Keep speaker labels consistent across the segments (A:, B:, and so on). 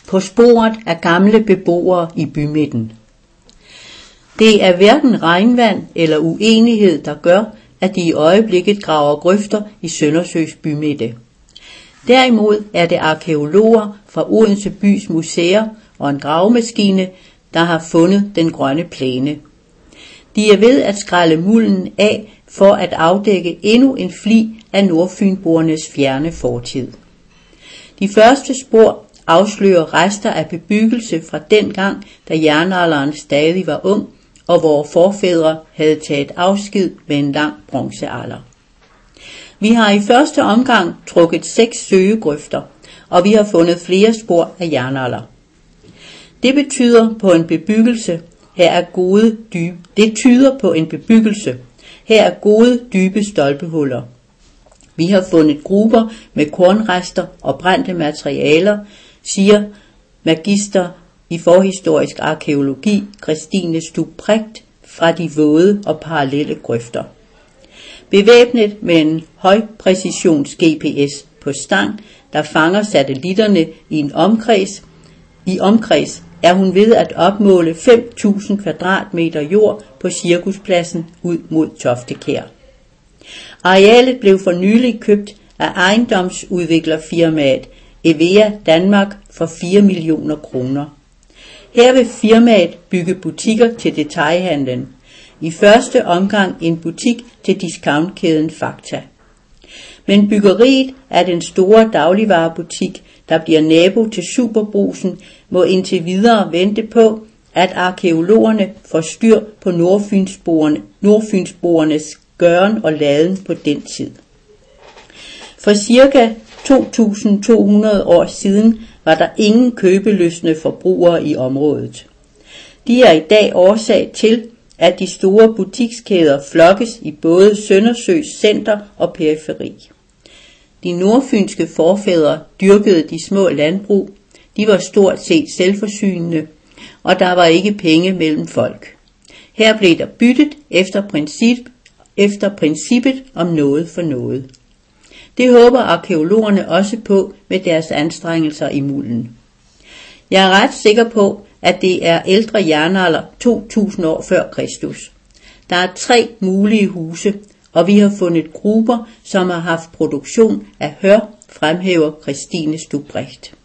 A: På sporet af gamle beboere i bymidten. Det er hverken regnvand eller uenighed, der gør, at de i øjeblikket graver grøfter i Søndersøs bymidte. Derimod er det arkæologer fra Odense bys museer og en gravemaskine, der har fundet den grønne plæne. De er ved at skrælle mulden af for at afdække endnu en flig af nordfynboernes fjerne fortid. De første spor afslører rester af bebyggelse fra dengang, da jernalderen stadig var ung, og hvor forfædre havde taget afsked med en lang bronzealder. Vi har i første omgang trukket 6 søgegrøfter, og vi har fundet flere spor af jernalder. Det tyder på en bebyggelse. Her er gode dybe stolpehuller. Vi har fundet gruber med kornrester og brændte materialer, siger magister i forhistorisk arkæologi Christine Stubb-Precht fra de våde og parallelle grøfter. Bevæbnet med en højpræcisions GPS på stang, der fanger satellitterne i omkreds, er hun ved at opmåle 5.000 kvadratmeter jord på Cirkuspladsen ud mod Toftekær. Arealet blev for nylig købt af ejendomsudviklerfirmaet Evea Danmark for 4 millioner kroner. Her vil firmaet bygge butikker til detailhandlen. I første omgang en butik til discountkæden Fakta. Men byggeriet af den store dagligvarebutik, der bliver nabo til Superbrugsen, må indtil videre vente på, at arkæologerne får styr på nordfynsboernes gøren og laden på den tid. For ca. 2.200 år siden var der ingen købelystne forbrugere i området. De er i dag årsag til, at de store butikskæder flokkes i både Søndersøs center og periferi. De nordfynske forfædre dyrkede de små landbrug, de var stort set selvforsynende, og der var ikke penge mellem folk. Her blev der byttet efter princippet om noget for noget. Det håber arkæologerne også på med deres anstrengelser i mulden. Jeg er ret sikker på, at det er ældre jernalder 2000 år før Kristus. Der er 3 mulige huse, og vi har fundet gruber, som har haft produktion af hør, fremhæver Christine Stubb-Precht.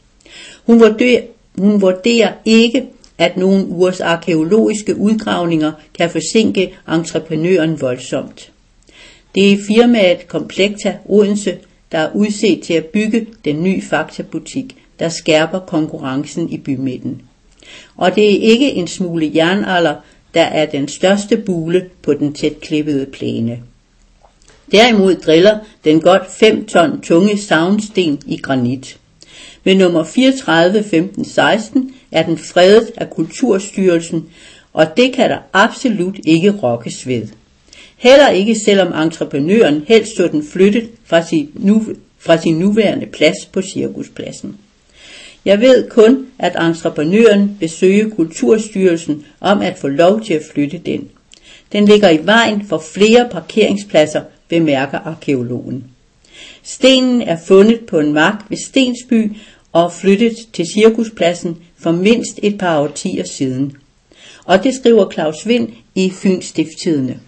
A: Hun vurderer ikke, at nogle ugers arkæologiske udgravninger kan forsinke entreprenøren voldsomt. Det er firmaet Komplekta Odense, der er udset til at bygge den nye Fakta-butik, der skærper konkurrencen i bymidten. Og det er ikke en smule jernalder, der er den største bule på den tætklippede plæne. Derimod driller den godt 5 ton tunge savnsten i granit. Med nummer 341516 er den fredet af Kulturstyrelsen, og det kan der absolut ikke rokkes ved. Heller ikke selvom entreprenøren helst så den flyttet fra sin nuværende plads på Cirkuspladsen. Jeg ved kun, at entreprenøren vil søge Kulturstyrelsen om at få lov til at flytte den. Den ligger i vejen for flere parkeringspladser, bemærker arkæologen. Stenen er fundet på en mark ved Stensby og flyttet til Cirkuspladsen for mindst et par årtier siden. Og det skriver Claus Wind i Fyns Stiftstidende.